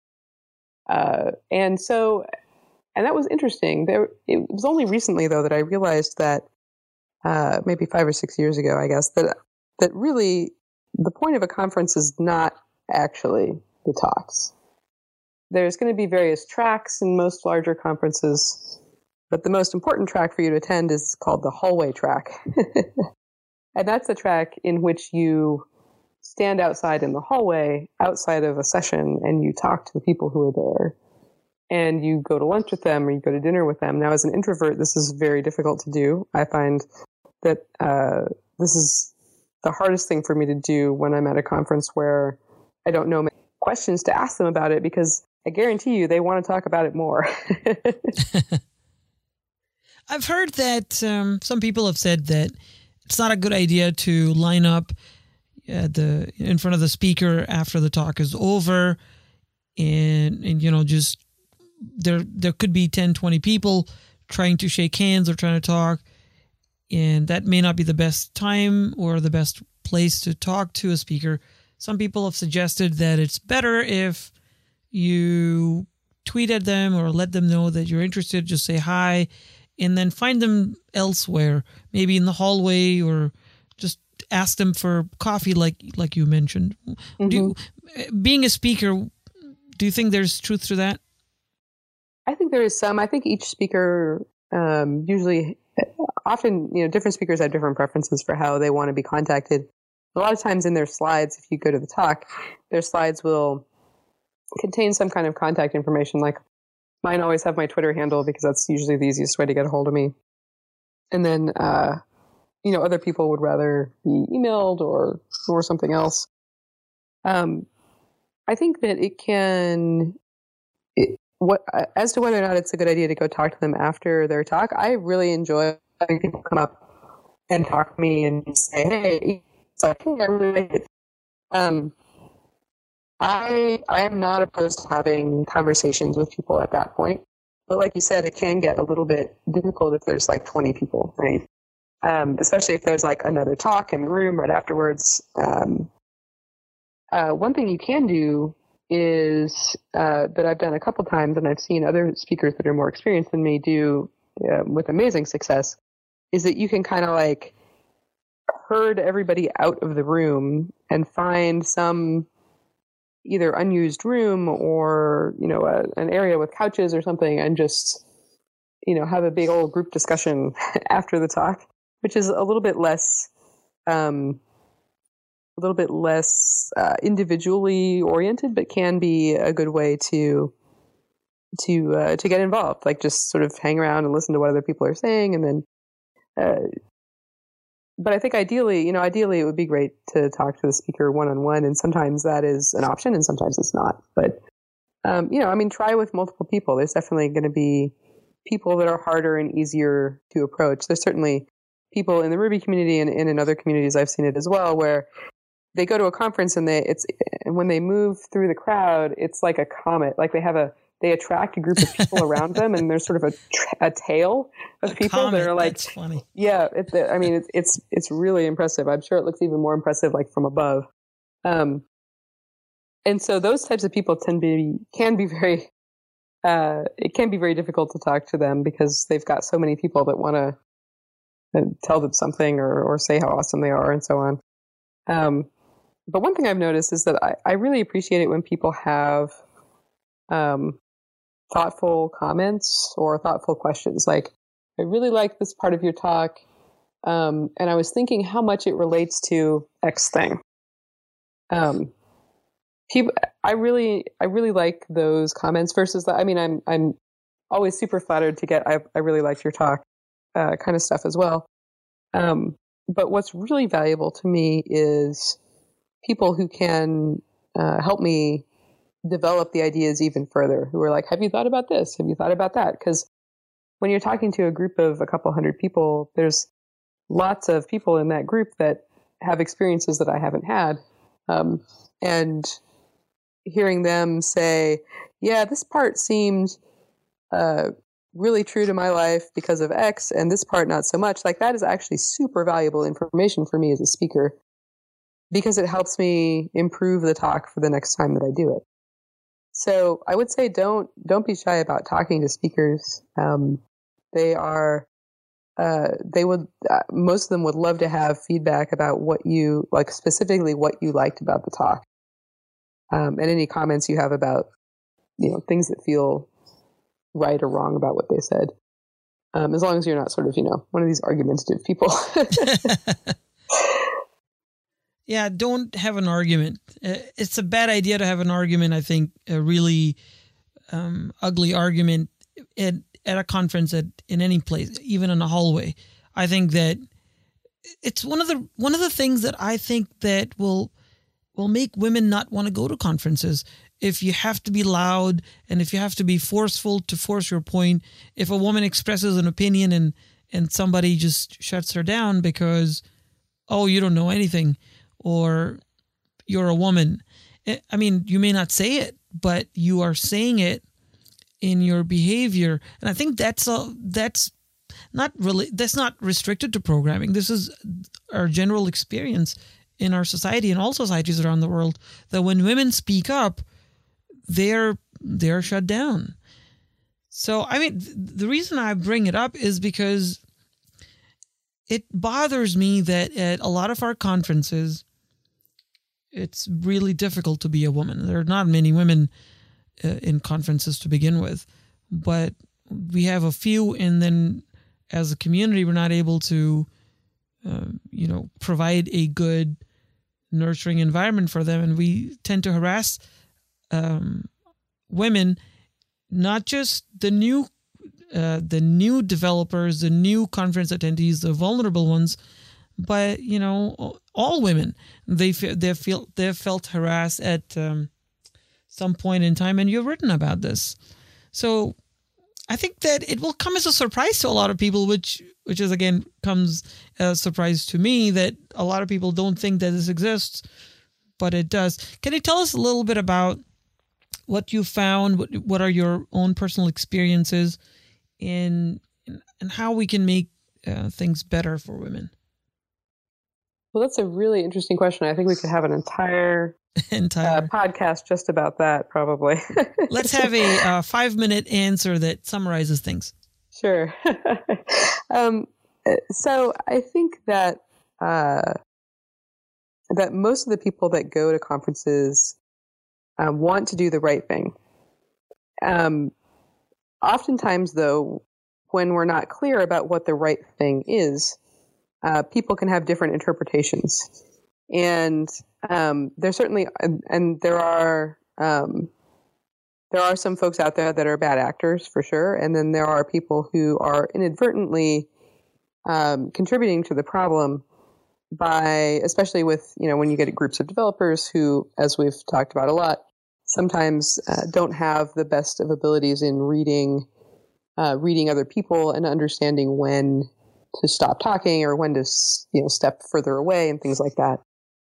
S3: And that was interesting. It was only recently, though, that I realized that, maybe 5 or 6 years ago, I guess, that really the point of a conference is not actually the talks. There's going to be various tracks in most larger conferences, but the most important track for you to attend is called the hallway track. And that's the track in which you stand outside in the hallway, outside of a session, and you talk to the people who are there. And you go to lunch with them or you go to dinner with them. Now, as an introvert, this is very difficult to do. I find that this is the hardest thing for me to do when I'm at a conference where I don't know many questions to ask them about it, because I guarantee you they want to talk about it more.
S1: I've heard that some people have said that it's not a good idea to line up in front of the speaker after the talk is over, and just there could be 10, 20 people trying to shake hands or trying to talk, and that may not be the best time or the best place to talk to a speaker. Some people have suggested that it's better if you tweet at them or let them know that you're interested, just say hi, and then find them elsewhere, maybe in the hallway, or just ask them for coffee like you mentioned. Mm-hmm. Being a speaker, do you think there's truth to that?
S3: I think there is some. I think each speaker often, different speakers have different preferences for how they want to be contacted. A lot of times in their slides, if you go to the talk, their slides will contain some kind of contact information. Like mine always have my Twitter handle, because that's usually the easiest way to get a hold of me. And then, other people would rather be emailed or something else. I think that as to whether or not it's a good idea to go talk to them after their talk, I really enjoy having people come up and talk to me and say, hey, it's like, hey, I really like it. I am not opposed to having conversations with people at that point. But like you said, it can get a little bit difficult if there's like 20 people, right? Especially if there's like another talk in the room right afterwards. One thing you can do is that I've done a couple times, and I've seen other speakers that are more experienced than me do with amazing success, is that you can kind of like herd everybody out of the room and find some either unused room or an area with couches or something, and just have a big old group discussion after the talk, which is a little bit less individually oriented, but can be a good way to get involved. Like just sort of hang around and listen to what other people are saying, and then. But I think ideally it would be great to talk to the speaker one-on-one, and sometimes that is an option, and sometimes it's not. But try with multiple people. There's definitely going to be people that are harder and easier to approach. There's certainly people in the Ruby community and in other communities, I've seen it as well, where they go to a conference and when they move through the crowd, it's like a comet. Like they attract a group of people around them, and there's sort of a tail of people that are like,
S1: that's funny.
S3: Yeah, it's really impressive. I'm sure it looks even more impressive like from above. And so those types of people can be very difficult to talk to them, because they've got so many people that want to tell them something or say how awesome they are and so on. But one thing I've noticed is that I really appreciate it when people have thoughtful comments or thoughtful questions. Like, I really like this part of your talk, and I was thinking how much it relates to X thing. I really like those comments versus that. I mean, I'm always super flattered to get I really liked your talk kind of stuff as well. But what's really valuable to me is people who can help me develop the ideas even further, who are like, have you thought about this? Have you thought about that? Because when you're talking to a group of a couple hundred people, there's lots of people in that group that have experiences that I haven't had. And hearing them say, yeah, this part seemed really true to my life because of X, and this part not so much. Like, that is actually super valuable information for me as a speaker, because it helps me improve the talk for the next time that I do it. So I would say don't be shy about talking to speakers. Most of them would love to have feedback about what you like, specifically what you liked about the talk, and any comments you have about, things that feel right or wrong about what they said. As long as you're not sort of, one of these argumentative people.
S1: Yeah, don't have an argument. It's a bad idea to have an argument, I think, a really ugly argument at a conference, in any place, even in a hallway. I think that it's one of the things that I think that will make women not want to go to conferences. If you have to be loud and if you have to be forceful to force your point, if a woman expresses an opinion and somebody just shuts her down because, oh, you don't know anything, or you're a woman. I mean, you may not say it, but you are saying it in your behavior. And I think that's not restricted to programming. This is our general experience in our society and all societies around the world, that when women speak up, they're shut down. So, I mean, the reason I bring it up is because it bothers me that at a lot of our conferences, it's really difficult to be a woman. There are not many women in conferences to begin with, but we have a few, and then as a community, we're not able to, provide a good, nurturing environment for them, and we tend to harass women, not just the new developers, the new conference attendees, the vulnerable ones, but all women. They've felt harassed at some point in time, and you've written about this. So I think that it will come as a surprise to a lot of people, which is, again, comes as a surprise to me, that a lot of people don't think that this exists, but it does. Can you tell us a little bit about what you found? What are your own personal experiences, and how we can make things better for women?
S3: Well, that's a really interesting question. I think we could have an entire podcast just about that, probably.
S1: Let's have a 5-minute answer that summarizes things.
S3: Sure. So I think that that most of the people that go to conferences want to do the right thing. Oftentimes, though, when we're not clear about what the right thing is, people can have different interpretations. And there's certainly, and there are some folks out there that are bad actors, for sure. And then there are people who are inadvertently contributing to the problem by, especially with, when you get groups of developers who, as we've talked about a lot, sometimes don't have the best of abilities in reading other people and understanding when to stop talking or when to, step further away and things like that.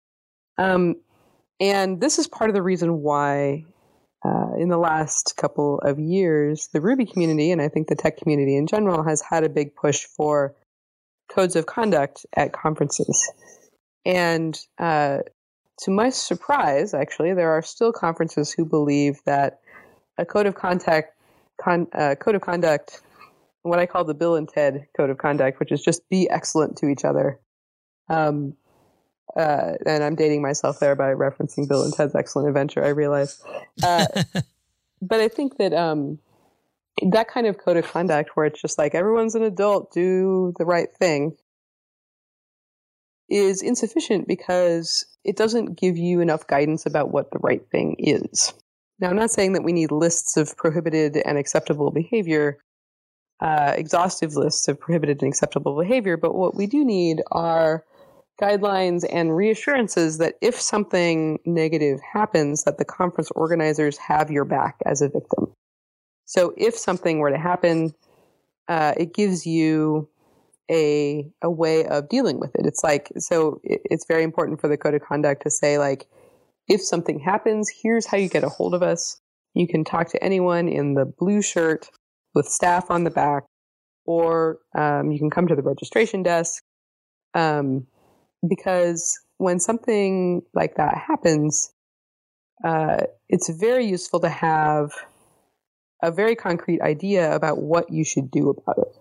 S3: And this is part of the reason why, in the last couple of years, the Ruby community, and I think the tech community in general, has had a big push for codes of conduct at conferences. And to my surprise, actually, there are still conferences who believe that a code of conduct, what I call the Bill and Ted code of conduct, which is just be excellent to each other. And I'm dating myself there by referencing Bill and Ted's Excellent Adventure, I realize. But I think that that kind of code of conduct, where it's just like everyone's an adult, do the right thing, is insufficient because it doesn't give you enough guidance about what the right thing is. Now, I'm not saying that we need lists of prohibited and acceptable behavior, exhaustive lists of prohibited and acceptable behavior, but what we do need are guidelines and reassurances that if something negative happens, that the conference organizers have your back as a victim. So if something were to happen, it gives you a way of dealing with it. It's like, so it's very important for the code of conduct to say, like, if something happens, here's how you get a hold of us. You can talk to anyone in the blue shirt staff on the back, or you can come to the registration desk, because when something like that happens, it's very useful to have a very concrete idea about what you should do about it.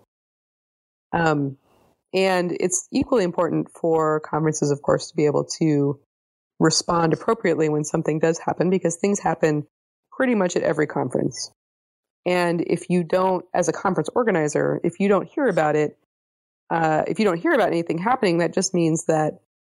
S3: And it's equally important for conferences, of course, to be able to respond appropriately when something does happen, because things happen pretty much at every conference. And if you don't, as a conference organizer, if you don't hear about it, if you don't hear about anything happening, that just means that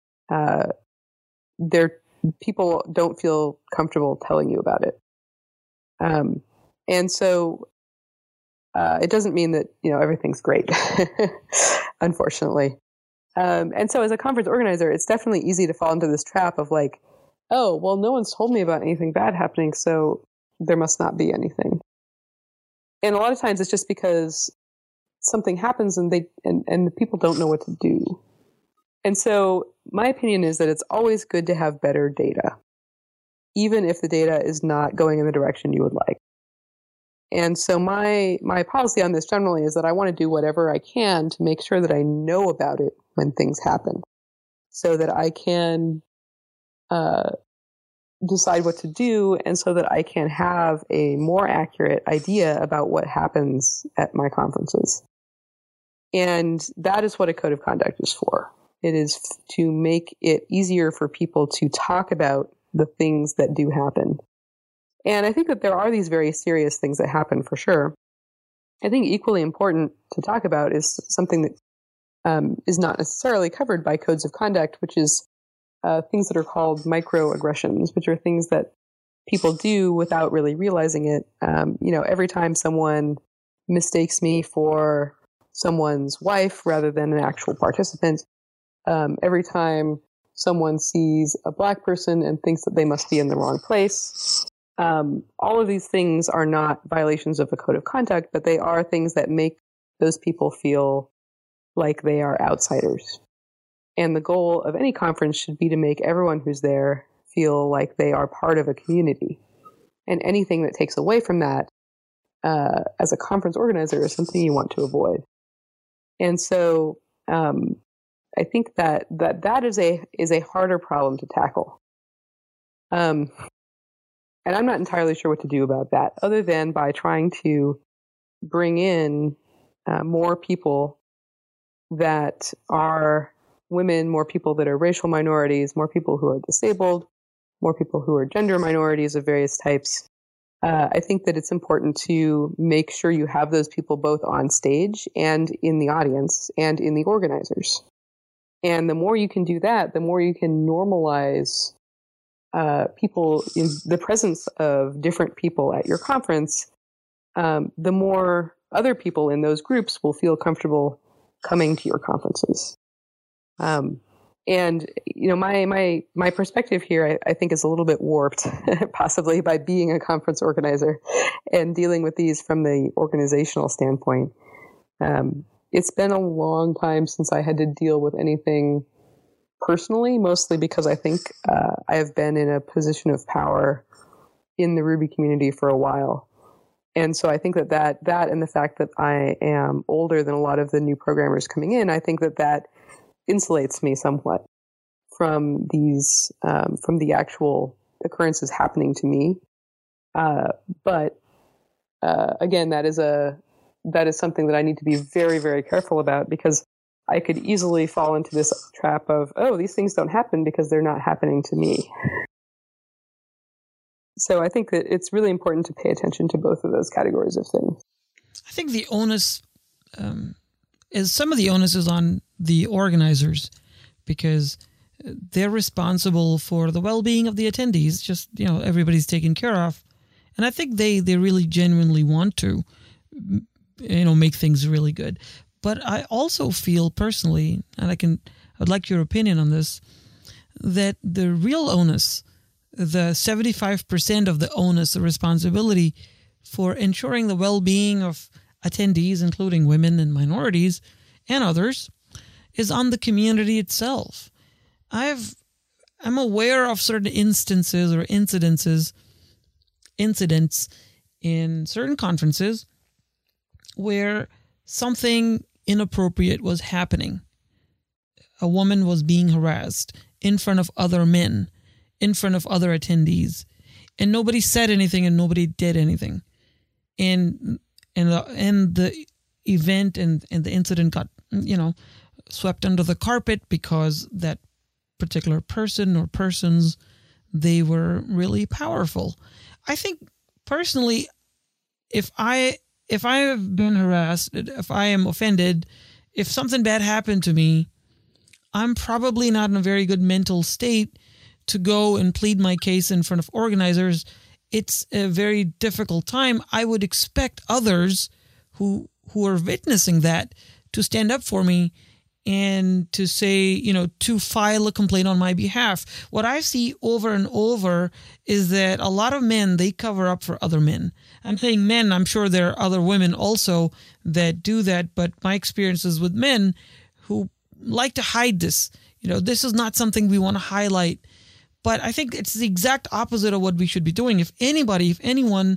S3: people don't feel comfortable telling you about it. And so it doesn't mean that, everything's great, unfortunately. And so as a conference organizer, it's definitely easy to fall into this trap of like, oh, well, no one's told me about anything bad happening, so there must not be anything. And a lot of times it's just because something happens and the people don't know what to do. And so my opinion is that it's always good to have better data, even if the data is not going in the direction you would like. And so my policy on this generally is that I want to do whatever I can to make sure that I know about it when things happen, so that I can decide what to do, and so that I can have a more accurate idea about what happens at my conferences. And that is what a code of conduct is for. It is to make it easier for people to talk about the things that do happen. And I think that there are these very serious things that happen for sure. I think equally important to talk about is something that is not necessarily covered by codes of conduct, which is things that are called microaggressions, which are things that people do without really realizing it. Every time someone mistakes me for someone's wife rather than an actual participant, every time someone sees a Black person and thinks that they must be in the wrong place, all of these things are not violations of the code of conduct, but they are things that make those people feel like they are outsiders. And the goal of any conference should be to make everyone who's there feel like they are part of a community. And anything that takes away from that, as a conference organizer, is something you want to avoid. And so I think that is a harder problem to tackle. And I'm not entirely sure what to do about that, other than by trying to bring in more people that are women, more people that are racial minorities, more people who are disabled, more people who are gender minorities of various types. I think that it's important to make sure you have those people both on stage and in the audience and in the organizers. And the more you can do that, the more you can normalize people in the presence of different people at your conference, the more other people in those groups will feel comfortable coming to your conferences. And my perspective here, I think, is a little bit warped, possibly by being a conference organizer and dealing with these from the organizational standpoint. It's been a long time since I had to deal with anything personally, mostly because I think I have been in a position of power in the Ruby community for a while. And so I think that and the fact that I am older than a lot of the new programmers coming in, I think that insulates me somewhat from these, from the actual occurrences happening to me. But again, that is something that I need to be very, very careful about, because I could easily fall into this trap of, oh, these things don't happen because they're not happening to me. So I think that it's really important to pay attention to both of those categories of things.
S1: I think the onus some of the onus is on the organizers, because they're responsible for the well-being of the attendees. Just, everybody's taken care of. And I think they really genuinely want to, make things really good. But I also feel personally, and I'd like your opinion on this, that the real onus, the 75% of the onus, the responsibility for ensuring the well-being of attendees, including women and minorities and others, is on the community itself. I'm aware of certain instances or incidents in certain conferences where something inappropriate was happening. A woman was being harassed in front of other men, in front of other attendees, and nobody said anything and nobody did anything. And the event and the incident got, swept under the carpet because that particular person or persons, they were really powerful. I think personally, if I have been harassed, if I am offended, if something bad happened to me, I'm probably not in a very good mental state to go and plead my case in front of organizers. It's a very difficult time. I would expect others who are witnessing that to stand up for me and to say, to file a complaint on my behalf. What I see over and over is that a lot of men, they cover up for other men. I'm saying men, I'm sure there are other women also that do that, but my experiences with men who like to hide this. This is not something we want to highlight. But I think it's the exact opposite of what we should be doing. If anyone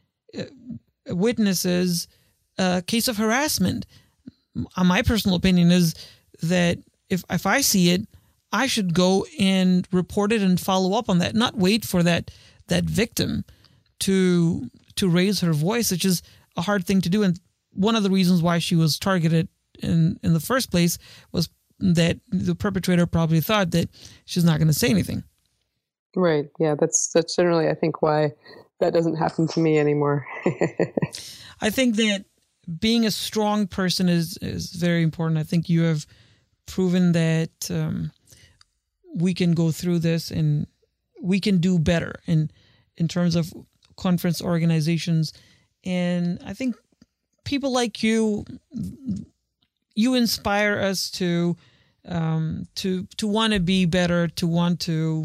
S1: witnesses a case of harassment, my personal opinion is that if I see it, I should go and report it and follow up on that, not wait for that victim to raise her voice, which is a hard thing to do. And one of the reasons why she was targeted in the first place was that the perpetrator probably thought that she's not going to say anything.
S3: Right. Yeah, that's generally, I think, why that doesn't happen to me anymore.
S1: I think that being a strong person is very important. I think you have proven that we can go through this and we can do better in terms of conference organizations. And I think people like you inspire us to want to be better, to want to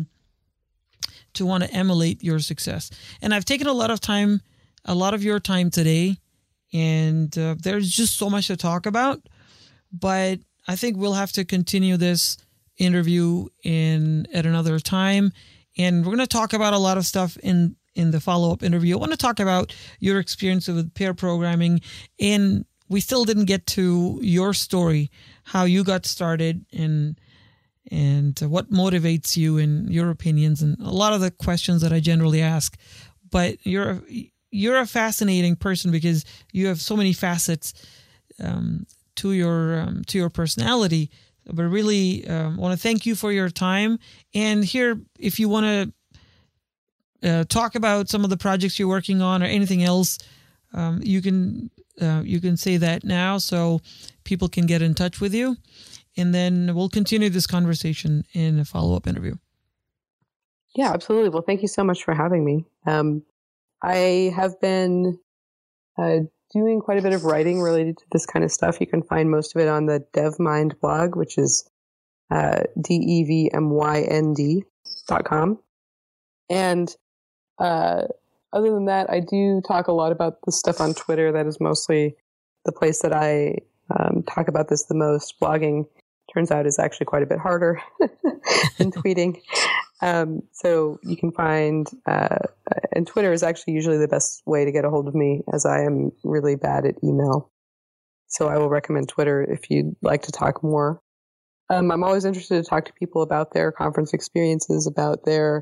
S1: emulate your success. And I've taken a lot of your time today, and there's just so much to talk about. But I think we'll have to continue this interview at another time, and we're going to talk about a lot of stuff in the follow-up interview. I want to talk about your experience with pair programming, and we still didn't get to your story, how you got started, and what motivates you and your opinions, and a lot of the questions that I generally ask. But you're a fascinating person because you have so many facets to your personality. But really, want to thank you for your time. And here, if you want to talk about some of the projects you're working on or anything else, you can say that now so people can get in touch with you. And then we'll continue this conversation in a follow-up interview.
S3: Yeah, absolutely. Well, thank you so much for having me. I have been doing quite a bit of writing related to this kind of stuff. You can find most of it on the DevMind blog, which is DEVMYND.com. And other than that, I do talk a lot about this stuff on Twitter. That is mostly the place that I talk about this the most. Blogging turns out is actually quite a bit harder than tweeting. So you can find, and Twitter is actually usually the best way to get a hold of me, as I am really bad at email. So I will recommend Twitter if you'd like to talk more. I'm always interested to talk to people about their conference experiences, about their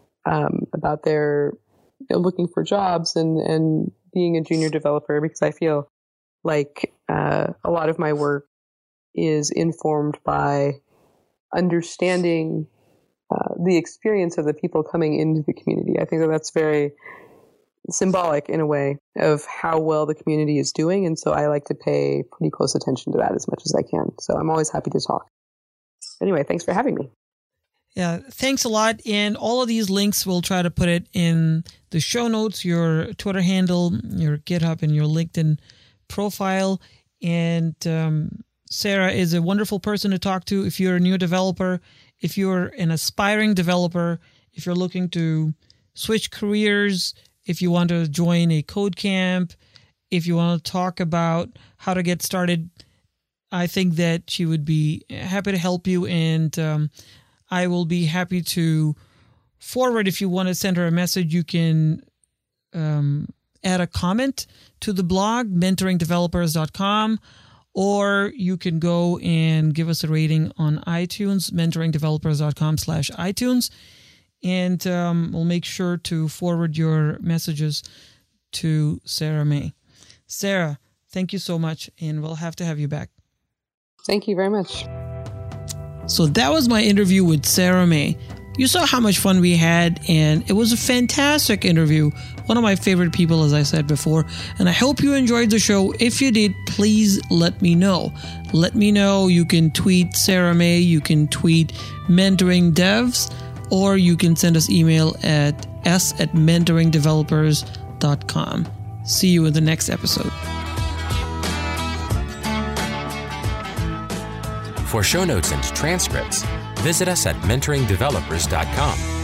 S3: looking for jobs and being a junior developer, because I feel like a lot of my work is informed by understanding the experience of the people coming into the community. I think that that's very symbolic in a way of how well the community is doing. And so I like to pay pretty close attention to that as much as I can. So I'm always happy to talk. Anyway, thanks for having me.
S1: Yeah, thanks a lot. And all of these links, we'll try to put it in the show notes, your Twitter handle, your GitHub, and your LinkedIn profile. And Sarah is a wonderful person to talk to if you're a new developer, if you're an aspiring developer, if you're looking to switch careers, if you want to join a code camp, if you want to talk about how to get started. I think that she would be happy to help you, and I will be happy to forward. If you want to send her a message, you can add a comment to the blog, mentoringdevelopers.com, or you can go and give us a rating on iTunes, mentoringdevelopers.com/iTunes, and we'll make sure to forward your messages to Sarah May. Sarah, thank you so much, and we'll have to have you back.
S3: Thank you very much.
S1: So that was my interview with Sarah May. You saw how much fun we had, and it was a fantastic interview. One of my favorite people, as I said before, and I hope you enjoyed the show. If you did, please let me know. Let me know. You can tweet Sarah May, you can tweet Mentoring Devs, or you can send us email at s@mentoringdevelopers.com. See you in the next episode.
S2: For show notes and transcripts, visit us at mentoringdevelopers.com.